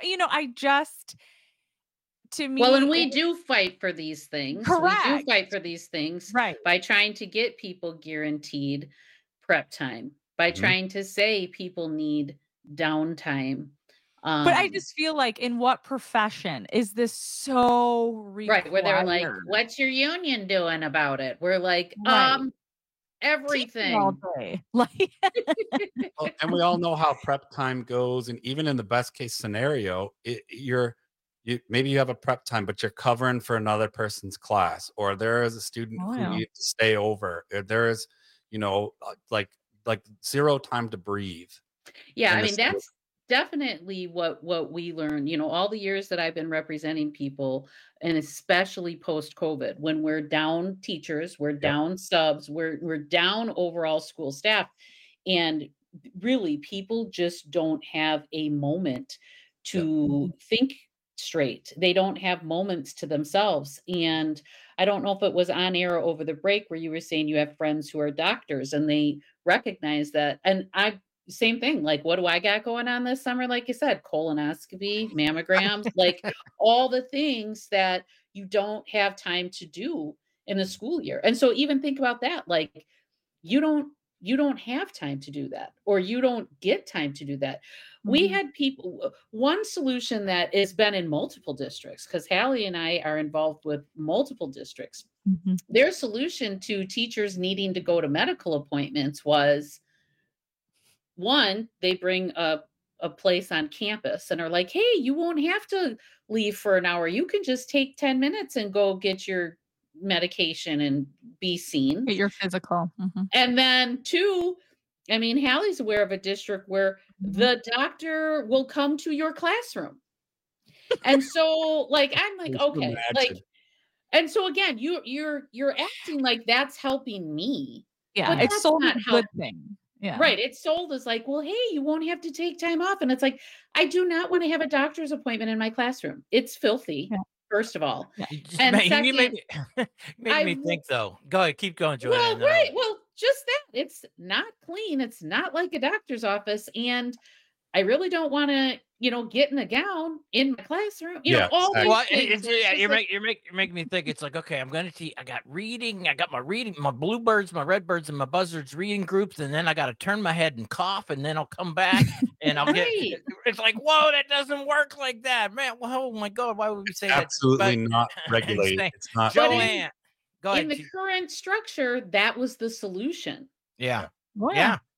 S3: to me.
S20: Well, and we do fight for these things.
S3: Correct.
S20: We do fight for these things,
S3: right,
S20: by trying to get people guaranteed prep time, by trying to say people need downtime.
S3: But I just feel like, in what profession is this so required?
S20: Right, where they're like, what's your union doing about it? We're like, everything.
S3: All day. Like,
S21: and we all know how prep time goes. And even in the best case scenario, maybe you have a prep time, but you're covering for another person's class, or there is a student who needs to stay over. There is, like zero time to breathe.
S20: Yeah, I mean, that's definitely what we learned, all the years that I've been representing people, and especially post-COVID, when we're down teachers, we're down subs, we're down overall school staff, and really people just don't have a moment to think straight. They don't have moments to themselves. And I don't know if it was on air over the break where you were saying you have friends who are doctors and they recognize that. And same thing, like, what do I got going on this summer? Like you said, colonoscopy, mammograms, like all the things that you don't have time to do in the school year. And so even think about that, like you don't have time to do that, or you don't get time to do that. We had people, one solution that has been in multiple districts, because Hallie and I are involved with multiple districts. Their solution to teachers needing to go to medical appointments was, one, they bring a a place on campus and are like, hey, you won't have to leave for an hour. You can just take 10 minutes and go get your medication and be seen.
S3: Get your physical. Mm-hmm.
S20: And then 2, I mean, Hallie's aware of a district where the doctor will come to your classroom. And so like, I'm like, okay, like, and so again, you're acting like that's helping me.
S3: Yeah, it's sold as a good thing. Yeah.
S20: Right. It's sold as like, well, hey, you won't have to take time off. And it's like, I do not want to have a doctor's appointment in my classroom. It's filthy, first of all.
S19: Yeah.
S20: And second,
S19: you made me think though. Go ahead, keep going, Joanne.
S20: Well, right. Well, just that. It's not clean. It's not like a doctor's office. And I really don't want to, get in a gown in my classroom. All these things.
S19: You're making me think. It's like, okay, I'm going to see. I got reading. I got my reading, my bluebirds, my redbirds, and my buzzards reading groups, and then I got to turn my head and cough, and then I'll come back and I'll get. It's like, whoa, that doesn't work like that, man. Well, oh my God, why would we say that?
S21: Absolutely not regulated. It's not.
S19: Joanne, go ahead.
S20: In the current structure, that was the solution.
S19: Yeah.
S3: Oh,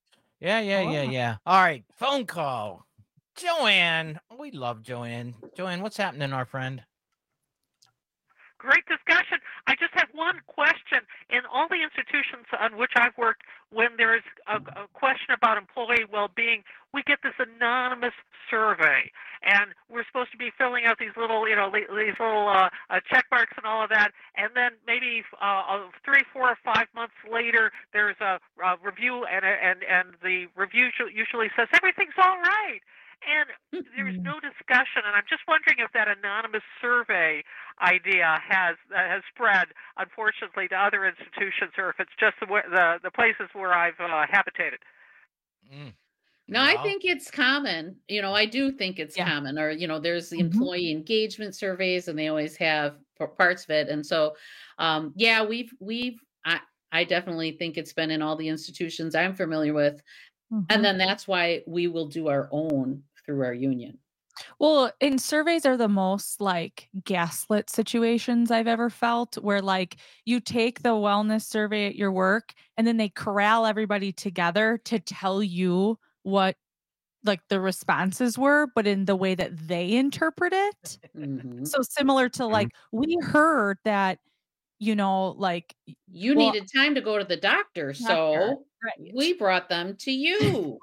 S19: Yeah. All right, phone call. Joanne, we love Joanne. Joanne, what's happening, our friend?
S8: Great discussion. I just have one question. In all the institutions on which I've worked, when there's a question about employee well-being, we get this anonymous survey, and we're supposed to be filling out these little, check marks and all of that. And then maybe 3, 4, or 5 months later, there's a review, and the review usually says everything's all right. And there's no discussion, and I'm just wondering if that anonymous survey idea has spread, unfortunately, to other institutions, or if it's just the places where I've habitated.
S20: No, I think it's common. I do think it's common. Or there's the employee engagement surveys, and they always have parts of it. And so, I definitely think it's been in all the institutions I'm familiar with. And then that's why we will do our own through our union.
S3: Well, and surveys are the most like gaslit situations I've ever felt, where like you take the wellness survey at your work and then they corral everybody together to tell you what like the responses were, but in the way that they interpret it. So similar to like, we heard that, like
S20: you needed time to go to the doctor. So we brought them to you.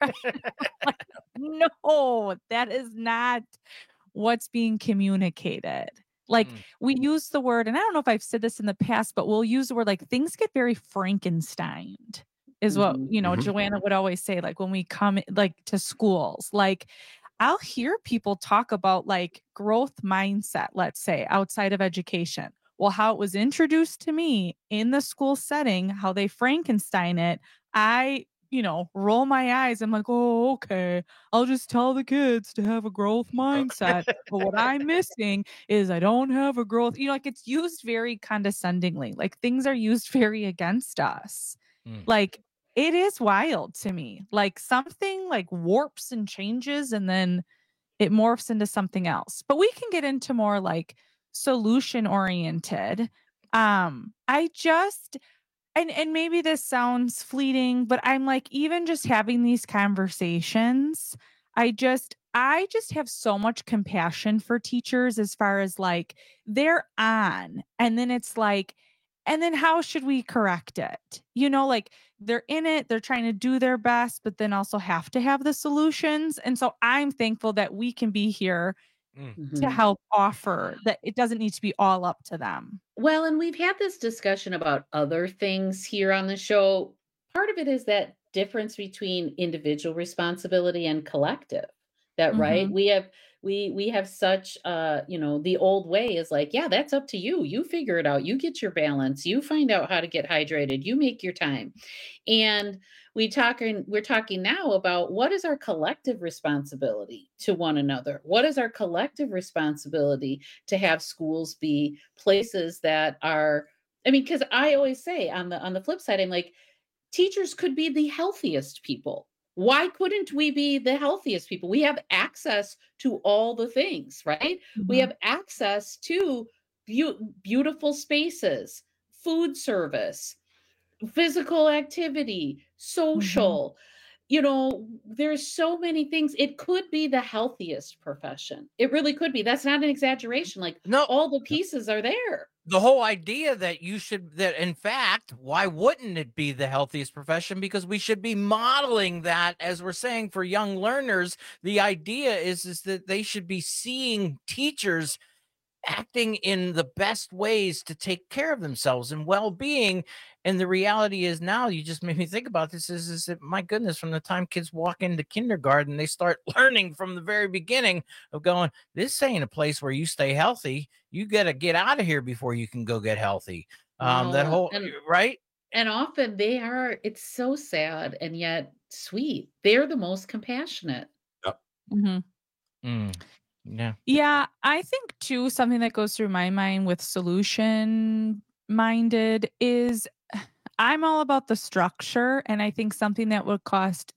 S3: No, that is not what's being communicated. Like we use the word, and I don't know if I've said this in the past, but we'll use the word like things get very Frankensteined is what, Joanna would always say, like when we come like to schools, like I'll hear people talk about like growth mindset, let's say outside of education. Well, how it was introduced to me in the school setting, how they Frankenstein it, I, roll my eyes. I'm like, oh, okay. I'll just tell the kids to have a growth mindset. But what I'm missing is I don't have a growth. Like it's used very condescendingly. Like things are used very against us. Like it is wild to me. Like something like warps and changes and then it morphs into something else. But we can get into more like solution oriented. I just, and maybe this sounds fleeting, but I'm like, even just having these conversations, I just have so much compassion for teachers as far as like they're on, and then it's like, and then how should we correct it? Like they're in it, they're trying to do their best, but then also have to have the solutions. And so I'm thankful that we can be here to help offer that it doesn't need to be all up to them.
S20: Well, and we've had this discussion about other things here on the show. Part of it is that difference between individual responsibility and collective. That right? We have such the old way is like, yeah, that's up to you. You figure it out. You get your balance. You find out how to get hydrated. You make your time. And we're talking now about what is our collective responsibility to one another? What is our collective responsibility to have schools be places that are, because I always say on the flip side, I'm like, teachers could be the healthiest people. Why couldn't we be the healthiest people? We have access to all the things, right? We have access to beautiful spaces, food service, physical activity, social. there's so many things. It could be the healthiest profession. It really could be. That's not an exaggeration. Like, no, all the pieces are there.
S19: The whole idea that in fact, why wouldn't it be the healthiest profession? Because we should be modeling that, as we're saying, for young learners. The idea is that they should be seeing teachers acting in the best ways to take care of themselves and well-being. And the reality is, now you just made me think about this, is that, my goodness, from the time kids walk into kindergarten, they start learning from the very beginning of going, this ain't a place where you stay healthy. You got to get out of here before you can go get healthy. Right.
S20: And often it's so sad and yet sweet. They're the most compassionate.
S21: Yep.
S19: Mm-hmm. Yeah.
S3: Yeah. I think too, something that goes through my mind with solution minded is I'm all about the structure. And I think something that would cost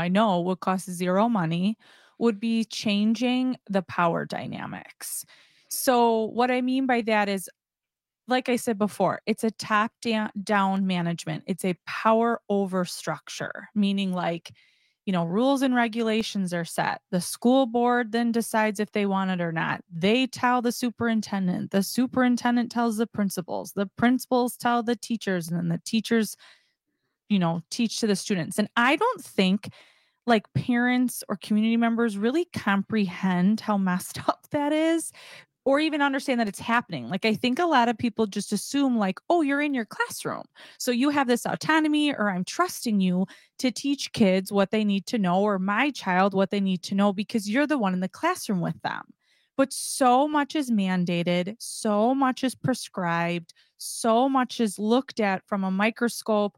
S3: zero money would be changing the power dynamics. So what I mean by that is, like I said before, it's a top down management. It's a power over structure, meaning like, rules and regulations are set. The school board then decides if they want it or not. They tell the superintendent. The superintendent tells the principals tell the teachers, and then the teachers, teach to the students. And I don't think like parents or community members really comprehend how messed up that is, or even understand that it's happening. Like, I think a lot of people just assume like, oh, you're in your classroom, so you have this autonomy, or I'm trusting you to teach kids what they need to know, or my child what they need to know, because you're the one in the classroom with them. But so much is mandated, so much is prescribed, so much is looked at from a microscope,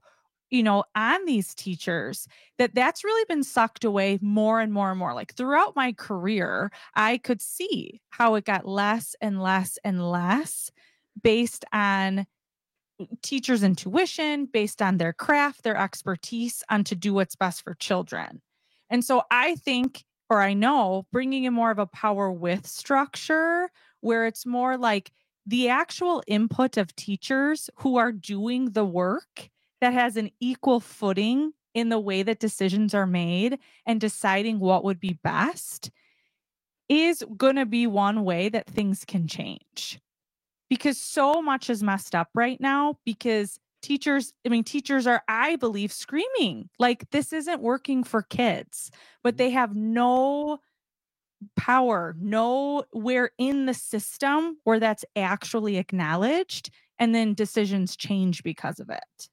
S3: on these teachers, that's really been sucked away more and more and more. Like, throughout my career, I could see how it got less and less and less based on teachers' intuition, based on their craft, their expertise, on to do what's best for children. And so I think, or I know, bringing in more of a power with structure, where it's more like the actual input of teachers who are doing the work that has an equal footing in the way that decisions are made and deciding what would be best, is going to be one way that things can change. Because so much is messed up right now, because teachers are, I believe, screaming like this isn't working for kids, but they have no power, nowhere in the system where that's actually acknowledged, and then decisions change because of it.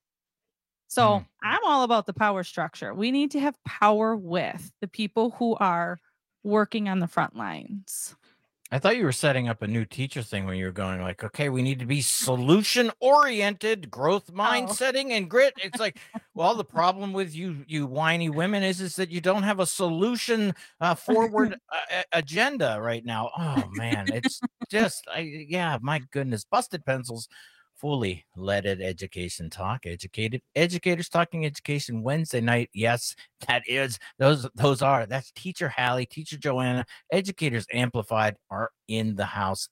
S3: So I'm all about the power structure. We need to have power with the people who are working on the front lines.
S19: I thought you were setting up a new teacher thing when you were going like, okay, we need to be solution-oriented, growth mindsetting and grit. It's like, well, the problem with you whiny women is that you don't have a solution forward agenda right now. Oh, man, it's just, my goodness. Busted Pencils. Fully leaded education talk, educators talking education Wednesday night. Yes, that's Teacher Hallie, Teacher Joanna. Educators Amplified are in the house.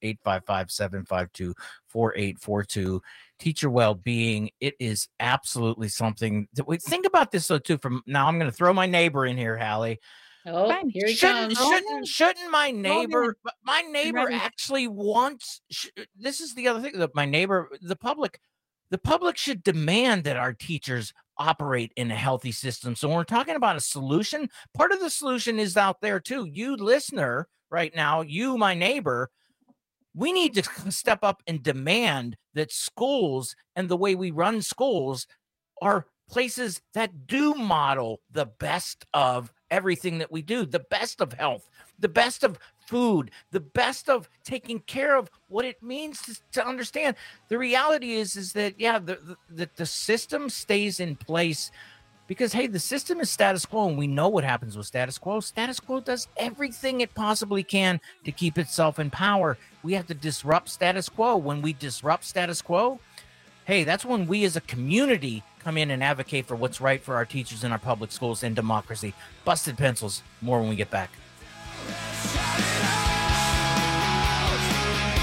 S19: 855-752-4842. Teacher well-being. It is absolutely something that we think about this though too. From now, I'm going to throw my neighbor in here, Hallie.
S20: Oh, here he comes.
S19: Shouldn't my neighbor actually wants, this is the other thing, that my neighbor, the public should demand that our teachers operate in a healthy system. So when we're talking about a solution, part of the solution is out there too. You listener right now, you, my neighbor, we need to step up and demand that schools and the way we run schools are places that do model the best of everything that we do, the best of health, the best of food, the best of taking care of what it means to understand. The reality is that, the system stays in place because, hey, the system is status quo, and we know what happens with status quo. Status quo does everything it possibly can to keep itself in power. We have to disrupt status quo. When we disrupt status quo, hey, that's when we as a community come in and advocate for what's right for our teachers in our public schools and democracy. Busted Pencils. More when we get back.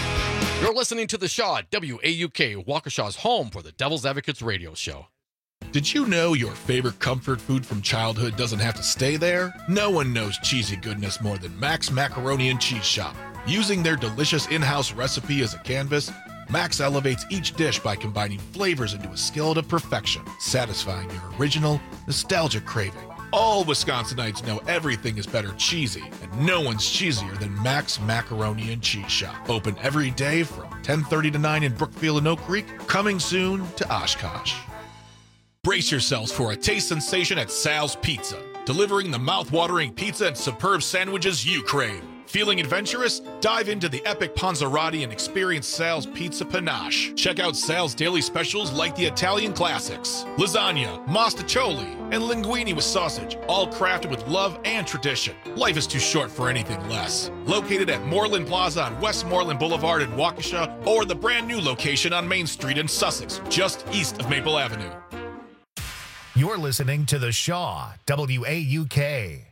S9: You're listening to The Shaw, WAUK, Waukesha's home for the Devil's Advocates radio show. Did you know your favorite comfort food from childhood doesn't have to stay there? No one knows cheesy goodness more than Max Macaroni and Cheese Shop. Using their delicious in-house recipe as a canvas, Max elevates each dish by combining flavors into a skillet of perfection, satisfying your original, nostalgic craving. All Wisconsinites know everything is better cheesy, and no one's cheesier than Max Macaroni and Cheese Shop. Open every day from 10:30 to 9 in Brookfield and Oak Creek, coming soon to Oshkosh. Brace yourselves for a taste sensation at Sal's Pizza, delivering the mouth-watering pizza and superb sandwiches you crave. Feeling adventurous? Dive into the epic Panzerotti and experience Sal's Pizza Panache. Check out Sal's daily specials like the Italian classics, lasagna, mostaccioli, and linguine with sausage, all crafted with love and tradition. Life is too short for anything less. Located at Moreland Plaza on Westmoreland Boulevard in Waukesha, or the brand new location on Main Street in Sussex, just east of Maple Avenue.
S1: You're listening to The Shaw, WAUK.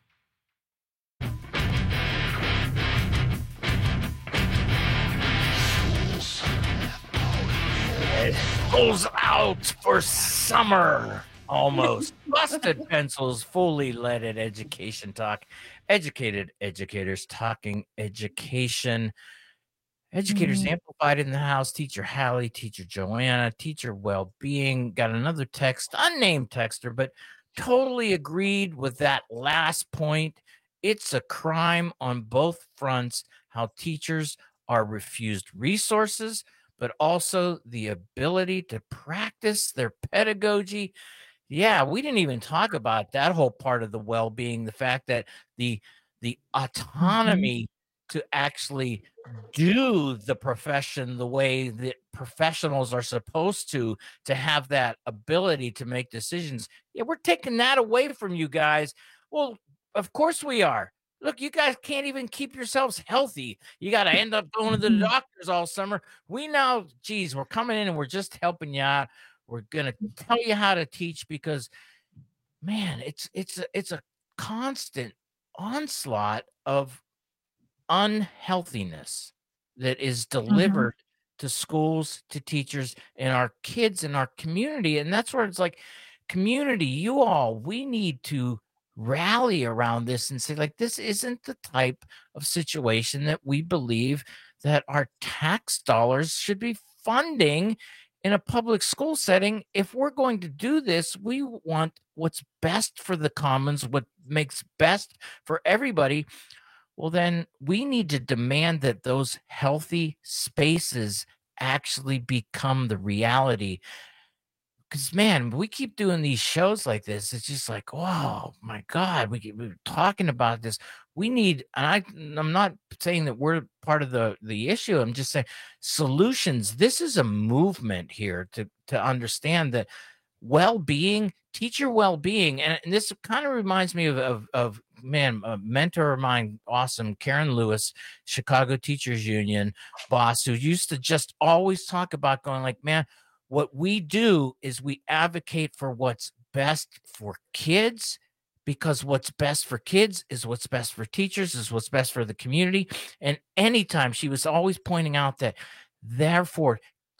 S19: It pulls out for summer. Almost. Busted Pencils, fully leaded education talk. Educated educators talking education. Educators amplified in the house. Teacher Hallie, Teacher Joanna, Teacher Well-Being. Got another text, unnamed texter, but totally agreed with that last point. It's a crime on both fronts how teachers are refused resources, but also the ability to practice their pedagogy. Yeah, we didn't even talk about that whole part of the well-being, the fact that the autonomy to actually do the profession the way that professionals are supposed to have that ability to make decisions. Yeah, we're taking that away from you guys. Well, of course we are. Look, you guys can't even keep yourselves healthy. You got to end up going to the doctors all summer. We know, geez, we're coming in and we're just helping you out. We're going to tell you how to teach because, man, it's a constant onslaught of unhealthiness that is delivered to schools, to teachers, and our kids in our community. And that's where it's like, community, you all, we need to rally around this and say, like, this isn't the type of situation that we believe that our tax dollars should be funding in a public school setting. If we're going to do this, we want what's best for the commons, what makes best for everybody. Well, then we need to demand that those healthy spaces actually become the reality. Because, man, we keep doing these shows like this. It's just like, oh, my God, we're talking about this. We need, and I'm not saying that we're part of the issue. I'm just saying solutions. This is a movement here to understand that well-being, teacher well-being, and this kind of reminds me of man, a mentor of mine, awesome, Karen Lewis, Chicago Teachers Union boss, who used to just always talk about going like, man, what we do is we advocate for what's best for kids, because what's best for kids is what's best for teachers, is what's best for the community. And anytime she was always pointing out that, therefore,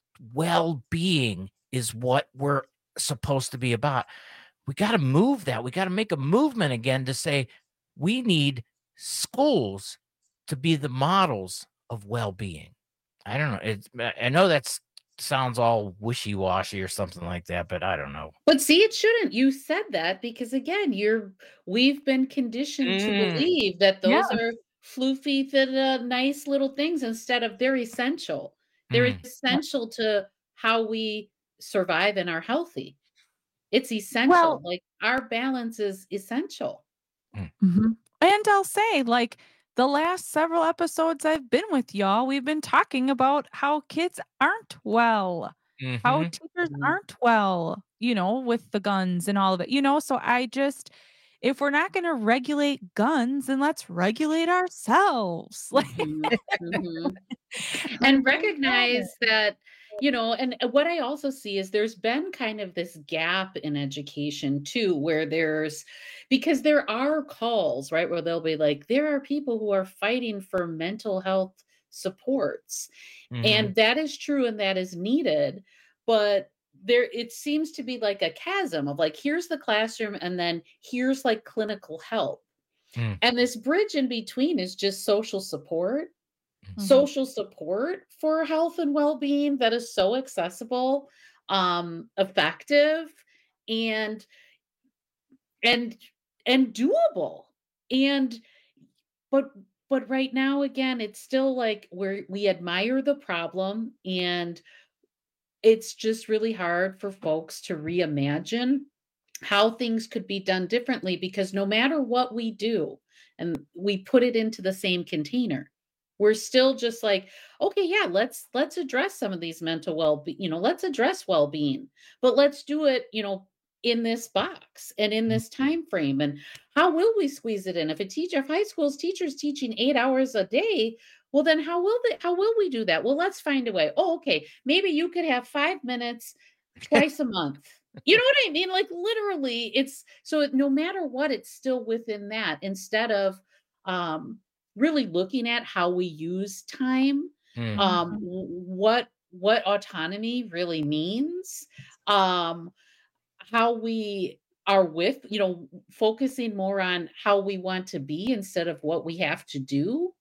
S19: well-being is what we're supposed to be about. We got to move that. We got to make a movement again to say we need schools to be the models of well-being. I don't know. I know that's sounds all wishy-washy or something like that, but I don't know.
S20: But see, it shouldn't. You said that because, again, we've been conditioned to believe that those are floofy, nice little things instead of they're essential. They're essential to how we survive and are healthy. It's essential.
S3: Well,
S20: like our balance is essential.
S3: And I'll say, like, the last several episodes I've been with y'all, we've been talking about how kids aren't well, how teachers aren't well, with the guns and all of it, so if we're not going to regulate guns, then let's regulate ourselves.
S20: And recognize that, and what I also see is there's been kind of this gap in education too, where because there are calls, right, where they'll be like, there are people who are fighting for mental health supports. And that is true and that is needed. But it seems to be like a chasm of like, here's the classroom and then here's like clinical help. And this bridge in between is just social support. Social support for health and well-being that is so accessible, effective, and doable. But right now, again, it's still like we admire the problem, and it's just really hard for folks to reimagine how things could be done differently, because no matter what we do, and we put it into the same container, we're still just like, okay, yeah, let's address some of these mental well-being, let's address well-being, but let's do it, in this box and in this time frame. And how will we squeeze it in? If high school's teachers teaching 8 hours a day, well, then how will we do that? Well, let's find a way. Oh, okay, maybe you could have 5 minutes twice a month. You know what I mean? Like, literally, it's so no matter what, it's still within that, instead of really looking at how we use time, what autonomy really means, how we are focusing more on how we want to be instead of what we have to do.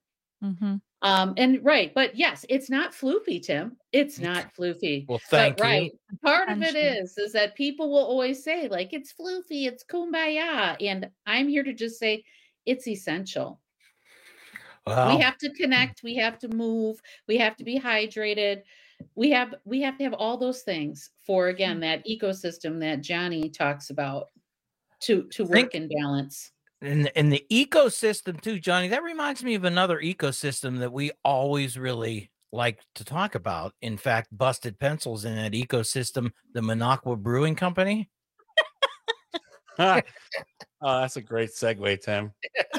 S20: But yes, it's not floofy, Tim. It's not floofy.
S19: Well, thank you.
S20: Right. Part of it is that people will always say, like, it's floofy, it's kumbaya. And I'm here to just say it's essential. Well, we have to connect, we have to move, we have to be hydrated. We have to have all those things for, again, that ecosystem that Johnny talks about to work in balance.
S19: And the ecosystem too, Johnny, that reminds me of another ecosystem that we always really like to talk about. In fact, Busted Pencils in that ecosystem, the Minocqua Brewing Company.
S21: Oh, that's a great segue, Tim.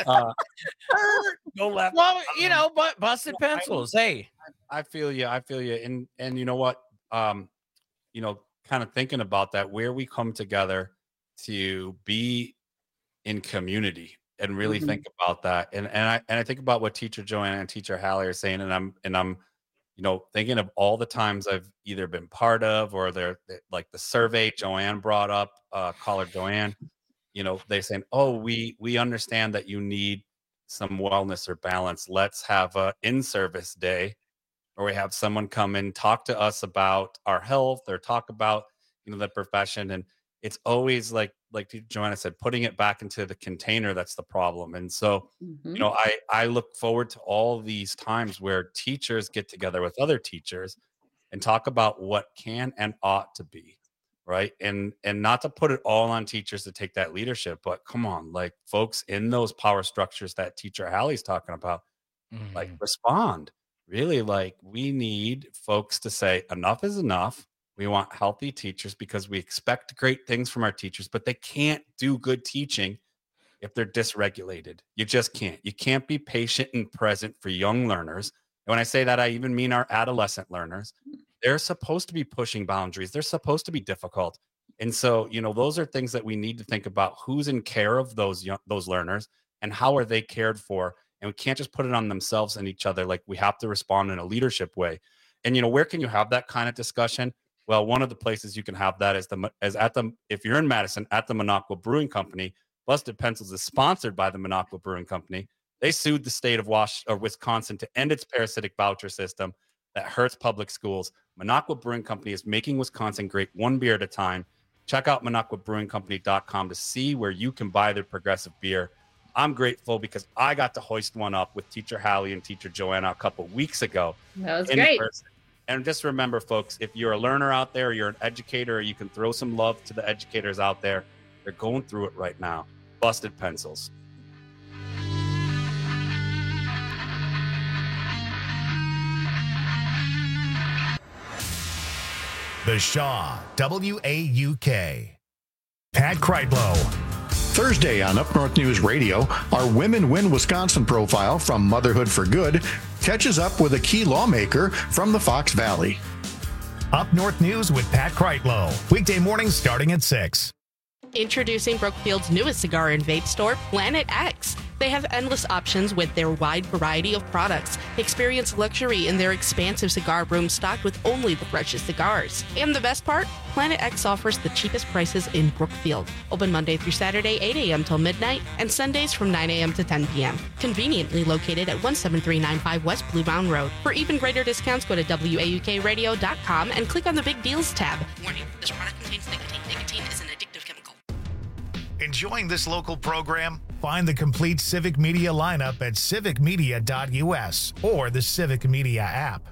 S21: Go left.
S19: Well, but Busted Pencils. Hey,
S21: I feel you. And you know what? Kind of thinking about that, where we come together to be in community and really think about that. And I think about what Teacher Joanna and Teacher Hallie are saying, and I'm thinking of all the times I've either been part of, or they're like the survey Joanne brought up, caller Joanne, they're saying, oh, we understand that you need some wellness or balance. Let's have a in-service day, or we have someone come and talk to us about our health, or talk about, the profession. And it's always like Joanna said, putting it back into the container, that's the problem. And so, I look forward to all these times where teachers get together with other teachers and talk about what can and ought to be, right? And not to put it all on teachers to take that leadership, but come on, like, folks in those power structures that Teacher Hallie's talking about, like, respond. Really, like, we need folks to say enough is enough. We want healthy teachers because we expect great things from our teachers, but they can't do good teaching if they're dysregulated. You just can't. You can't be patient and present for young learners. And when I say that, I even mean our adolescent learners. They're supposed to be pushing boundaries. They're supposed to be difficult. And so, those are things that we need to think about. Who's in care of those learners, and how are they cared for? And we can't just put it on themselves and each other. Like, we have to respond in a leadership way. And, where can you have that kind of discussion? Well, one of the places you can have that is if you're in Madison, at the Minocqua Brewing Company. Busted Pencils is sponsored by the Minocqua Brewing Company. They sued the state of Wisconsin to end its parasitic voucher system that hurts public schools. Minocqua Brewing Company is making Wisconsin great, one beer at a time. Check out MinocquaBrewingCompany.com to see where you can buy their progressive beer. I'm grateful because I got to hoist one up with Teacher Hallie and Teacher Joanna a couple weeks ago.
S20: That was great.
S21: Person. And just remember, folks, if you're a learner out there, you're an educator, or you can throw some love to the educators out there. They're going through it right now. Busted Pencils.
S1: The Shaw, WAUK. Pat Kreitlow.
S5: Thursday on Up North News Radio, our Women Win Wisconsin profile from Motherhood for Good catches up with a key lawmaker from the Fox Valley.
S1: Up North News with Pat Kreitlow. Weekday mornings starting at 6.
S14: Introducing Brookfield's newest cigar and vape store, Planet X. They have endless options with their wide variety of products. Experience luxury in their expansive cigar room stocked with only the freshest cigars. And the best part? Planet X offers the cheapest prices in Brookfield. Open Monday through Saturday, 8 a.m. till midnight, and Sundays from 9 a.m. to 10 p.m. Conveniently located at 17395 West Blue Mound Road. For even greater discounts, go to WAUKradio.com and click on the Big Deals tab. Warning, this product contains nicotine. Nicotine is an addictive chemical.
S1: Enjoying this local program? Find the complete Civic Media lineup at civicmedia.us or the Civic Media app.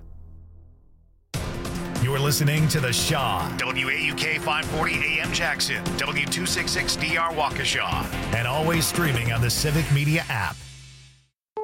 S1: You're listening to The Shaw, WAUK 540 AM Jackson, W266DR Waukesha, and always streaming on the Civic Media app.